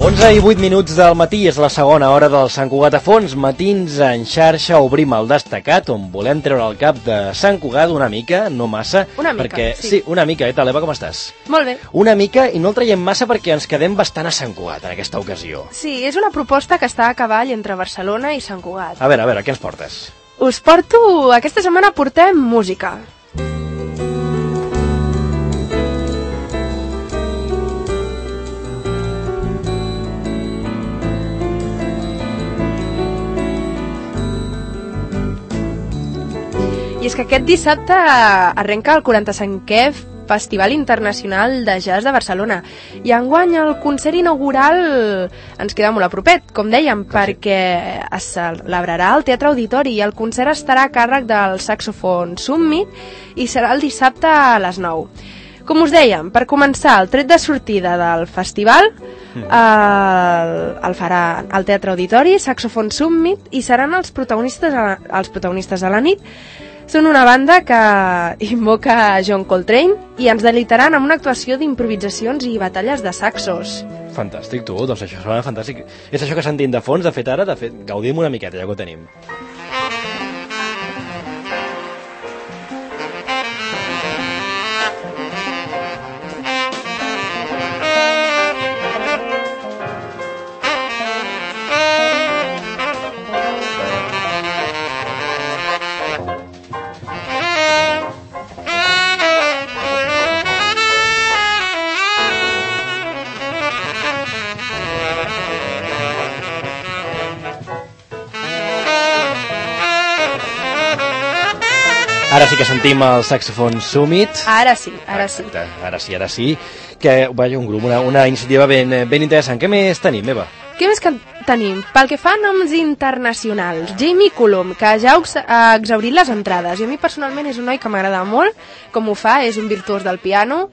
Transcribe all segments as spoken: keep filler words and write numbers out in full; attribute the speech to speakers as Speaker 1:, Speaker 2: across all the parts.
Speaker 1: onze i vuit minuts del matí, és la segona hora del Sant Cugat a fons. Matins en xarxa, obrim el destacat, on volem treure el cap de Sant Cugat una mica, no massa.
Speaker 2: Una mica,
Speaker 1: perquè,
Speaker 2: sí.
Speaker 1: Sí, una mica. Eh, tal, Eva, com estàs?
Speaker 2: Molt bé.
Speaker 1: Una mica, i no el traiem massa perquè ens quedem bastant a Sant Cugat en aquesta ocasió.
Speaker 2: Sí, és una proposta que està a cavall entre Barcelona i Sant Cugat.
Speaker 1: A veure, a veure, què ens portes?
Speaker 2: Us porto... Aquesta setmana portem música. I és que aquest dissabte arrenca el quaranta-cinquè Festival Internacional de Jazz de Barcelona. I enguany el concert inaugural ens queda molt a propet, com dèiem, sí. Perquè es celebrarà al Teatre Auditori i el concert estarà a càrrec del Saxophone Summit i serà el dissabte a les nou. Com us dèiem, per començar, el tret de sortida del festival mm. el, el farà al Teatre Auditori, Saxophone Summit, i seran els protagonistes, els protagonistes de la nit. Són una banda que invoca John Coltrane i ens delitaran amb una actuació d'improvisacions i batalles de saxos.
Speaker 1: Fantàstic, tu, doncs això sona fantàstic. És això que sentim de fons, de fet ara, de fet, gaudim una miqueta, ja que ho tenim. Ara sí que sentim el Saxophone Summit.
Speaker 2: Ara sí, ara
Speaker 1: Exacte, sí. Ara sí, ara sí. Que, vaja, un grup, una, una iniciativa ben, ben interessant. Què més tenim, Eva?
Speaker 2: Què més que tenim? Pel que fa a noms internacionals, Jamie Cullum, que ja ha exhaurit les entrades, i a mi personalment és un noi que m'agrada molt, com ho fa, és un virtuós del piano,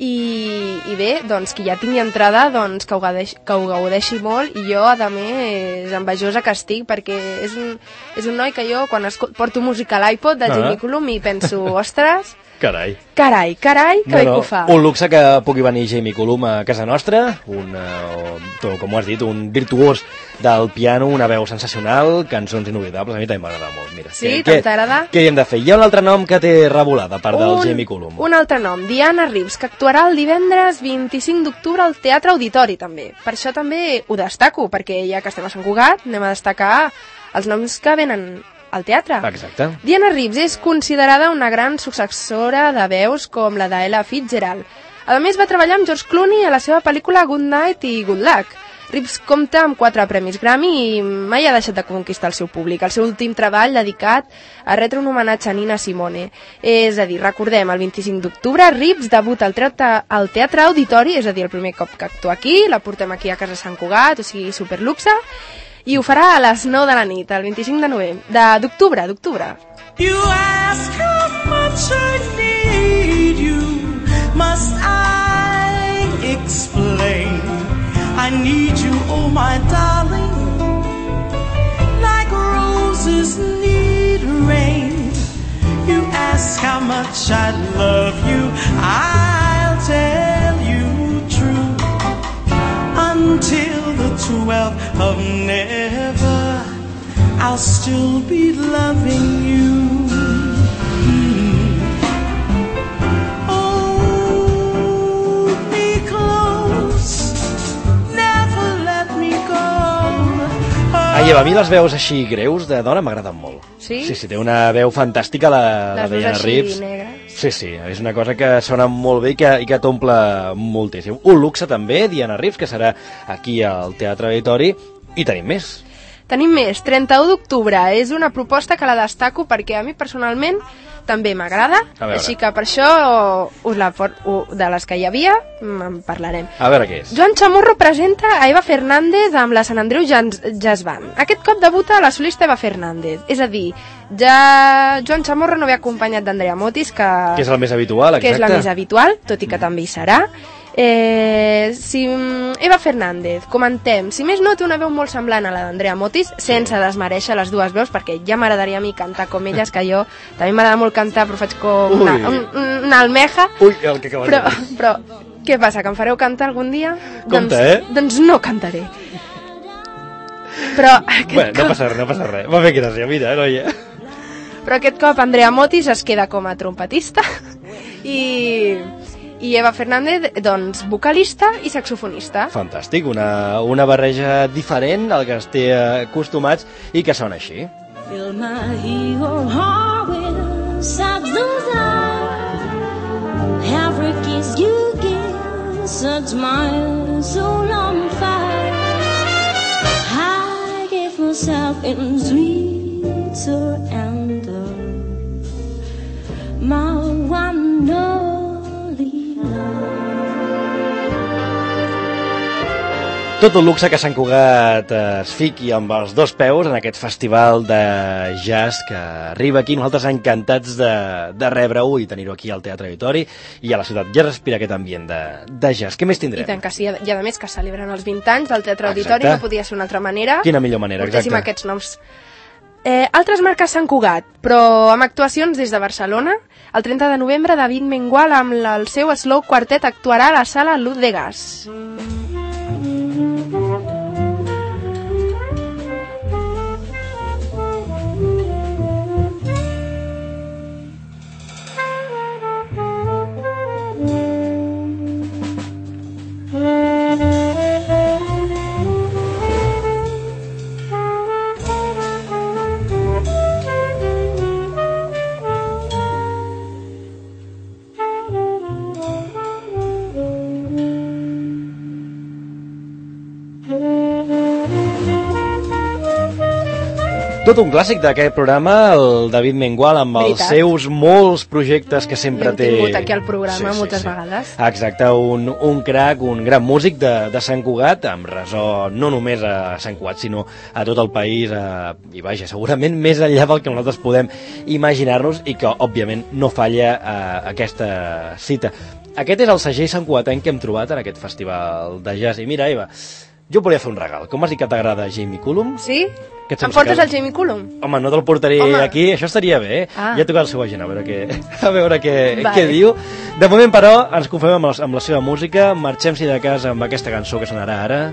Speaker 2: i, i bé, doncs qui ja tingui entrada, doncs que ho, gaudeixi, que ho gaudeixi molt, i jo, a més, envejosa que estic, perquè és un, és un noi que jo, quan escol- porto música a l'iPod de ah. Jamie Cullum, i penso, ostres...
Speaker 1: Carai.
Speaker 2: Carai, carai, que no, bé
Speaker 1: no,
Speaker 2: que ho fa.
Speaker 1: Un luxe que pugui venir Jamie Cullum a casa nostra, un, uh, com ho has dit, un virtuós del piano, una veu sensacional, cançons inoblidables, a mi també m'agrada molt. Mira,
Speaker 2: sí,
Speaker 1: què,
Speaker 2: t'agrada?
Speaker 1: Què hi hem de fer? Hi ha un altre nom que té revolada, a part un, del Jamie Cullum.
Speaker 2: Un altre nom, Diana Reeves, que actuarà el divendres vint-i-cinc d'octubre al Teatre Auditori, també. Per això també ho destaco, perquè ja que estem a Sant Cugat, anem a destacar els noms que venen al teatre.
Speaker 1: Exacte.
Speaker 2: Diana Reeves és considerada una gran successora de veus com la d'Ella Fitzgerald. A més, va treballar amb George Clooney a la seva pel·lícula Good Night i Good Luck. Reeves compta amb quatre premis Grammy i mai ha deixat de conquistar el seu públic. El seu últim treball dedicat a retre un homenatge a Nina Simone. És a dir, recordem, el vint-i-cinc d'octubre Reeves debuta al teatre, al teatre Auditori, és a dir, el primer cop que actua aquí, la portem aquí a casa Sant Cugat, o sigui, superluxe, i ho farà a les nou de la nit, el vint-i-cinc de novembre, de, d'octubre, d'octubre.
Speaker 3: You ask how much I need you, must I explain? I need you, oh my darling, like roses need rain. You ask how much I love you, I'll tell you true. Until the twelfth of never, I'll still be loving you. Mm. Hold me close, never let me go.
Speaker 1: Ai, Eva, a mi les veus així greus de dona m'agraden molt.
Speaker 2: Sí?
Speaker 1: Sí, sí, té una veu fantàstica la, la Diana Reeves.
Speaker 2: Negres.
Speaker 1: Sí, sí, és una cosa que sona molt bé i que, i que t'omple moltíssim. Un luxe també, Diana Reeves, que serà aquí al Teatre Auditori, i tenim més.
Speaker 2: Tenim més, trenta-u d'octubre, és una proposta que la destaco perquè a mi personalment també m'agrada, així que per això us la for... de les que hi havia en parlarem.
Speaker 1: A veure què és.
Speaker 2: Joan Chamorro presenta a Eva Fernández amb la Sant Andreu Jazz Band. Aquest cop debuta la solista Eva Fernández, és a dir, ja Joan Chamorro no ve acompanyat d'Andrea Motis, que...
Speaker 1: que és el més habitual, exacte.
Speaker 2: Que és la més habitual, tot i que també hi serà. Eh, si Eva Fernández, comentem, si més no té una veu molt semblant a la d'Andrea Motis, sense desmereixer les dues veus, perquè ja m'agradaria a mi cantar com elles, que jo també m'agrada molt cantar, però faig com una, un, una almeja.
Speaker 1: Ui, el que acabes
Speaker 2: però,
Speaker 1: de dir.
Speaker 2: però Què passa, que em fareu cantar algun dia?
Speaker 1: Compte,
Speaker 2: doncs,
Speaker 1: eh?
Speaker 2: Doncs no cantaré. Però aquest
Speaker 1: Bueno, no
Speaker 2: cop...
Speaker 1: passa res, no passa res. Va fer gràcia, mira, noia.
Speaker 2: Però aquest cop Andrea Motis es queda com a trompetista i, i Eva Fernández, doncs, vocalista i saxofonista.
Speaker 1: Fantàstic, una, una barreja diferent al que es té acostumats i que sona així.
Speaker 4: Fill my eagle heart with sobs those eyes. Every kiss you give sets my soul on fire. I gave myself in sweet surrender, my one only love.
Speaker 1: Tot un luxe que Sant Cugat es fiqui amb els dos peus en aquest festival de jazz que arriba aquí. Nosaltres encantats de, de rebre-ho i tenir-ho aquí al Teatre Auditori i a la ciutat. Ja respira aquest ambient de, de jazz. Què més tindrem?
Speaker 2: I tant que sí, i a més que celebren els vint anys del Teatre
Speaker 1: Exacte.
Speaker 2: Auditori, no podia ser una altra manera.
Speaker 1: Quina millor manera,
Speaker 2: Portéssim
Speaker 1: exacte.
Speaker 2: aquests noms. Eh, altres marques Sant Cugat, però amb actuacions des de Barcelona. El trenta de novembre, David Mengual amb la, el seu Slow Quartet actuarà a la sala Luz de Gas.
Speaker 1: Tot un clàssic d'aquest programa, el David Mengual, amb els
Speaker 2: Veritat.
Speaker 1: seus molts projectes que sempre
Speaker 2: L'hem
Speaker 1: té...
Speaker 2: tingut aquí al programa moltes vegades.
Speaker 1: Exacte, un, un crac, un gran músic de, de Sant Cugat, amb ressò no només a Sant Cugat, sinó a tot el país, a, i vaja, segurament més enllà del que nosaltres podem imaginar-nos i que, òbviament, no falla a, aquesta cita. Aquest és el segell santcugatenc que hem trobat en aquest festival de jazz. I mira, Eva, jo volia fer un regal. Com has dit que t'agrada Jamie Cullum?
Speaker 2: Sí?
Speaker 1: Què et
Speaker 2: Em
Speaker 1: sembla
Speaker 2: portes
Speaker 1: que-
Speaker 2: el Jamie Cullum?
Speaker 1: Home, no te'l portaré
Speaker 2: Home.
Speaker 1: aquí, això estaria bé.
Speaker 2: Ah.
Speaker 1: Ja he tocat el seu agent, a veure què, a veure què,
Speaker 2: Vale.
Speaker 1: què diu. De moment, però, ens confiem amb, els, amb la seva música. Marxem, si de casa, amb aquesta cançó que sonarà ara.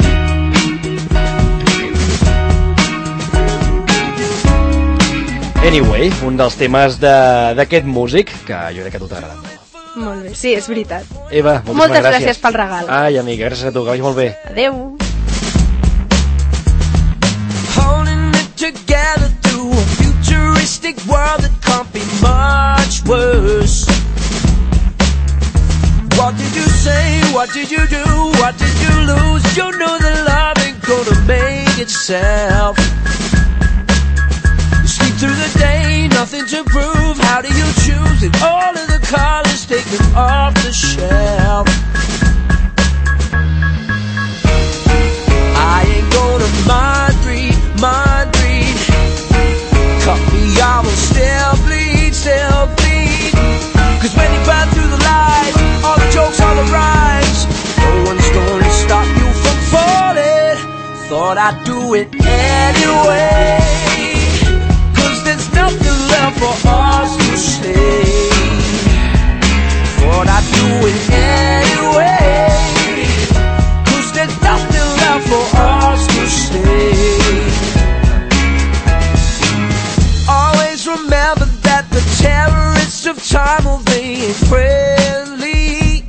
Speaker 1: Anyway, un dels temes de- d'aquest músic, que jo crec que a tu t'agrada molt.
Speaker 2: Molt bé, sí, és veritat.
Speaker 1: Eva, moltíssimes
Speaker 2: Moltes
Speaker 1: gràcies.
Speaker 2: gràcies pel regal.
Speaker 1: Ai, amiga, gràcies a tu, que vagi molt bé.
Speaker 2: Adeu.
Speaker 3: Holding it together through a futuristic world that can't be much worse. What did you say? What did you do? What did you lose? You know that love ain't gonna make itself. You sleep through the day, nothing to prove. How do you choose it? All of the colors taken off the shelf. I ain't gonna mind read, mind read. Cut me, I will still bleed, still bleed. Cause when you burn through the light, all the jokes on the rise, no one's gonna stop you from falling. Thought I'd do it anyway. Cause there's nothing left for us to say. Thought I'd do it anyway. Cause there's nothing left for us to say. Always remember that the terrorists of time, well, they ain't friendly.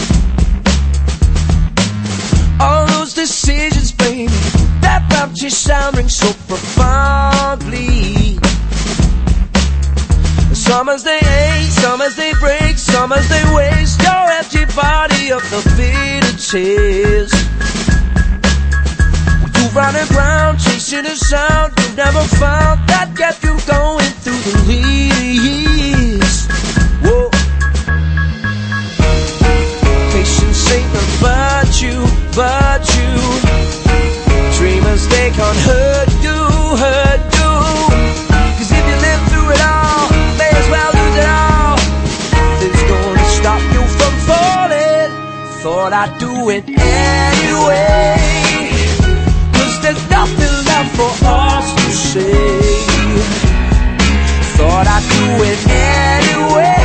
Speaker 3: All those decisions, baby, that empty sound rings so profoundly. Some as they hate, some as they break, some as they waste your empty body of the bitter tears. You running around chasing a sound you never found that kept you going through the years. Whoa. Patience ain't a virtue, virtue. Dreamers, they can't hurt you, hurt you. Cause if you live through it all, may as well lose it all. Nothing's gonna stop you from falling. Thought I'd do it anyway. There's nothing left for us to say. Thought I'd do it anyway.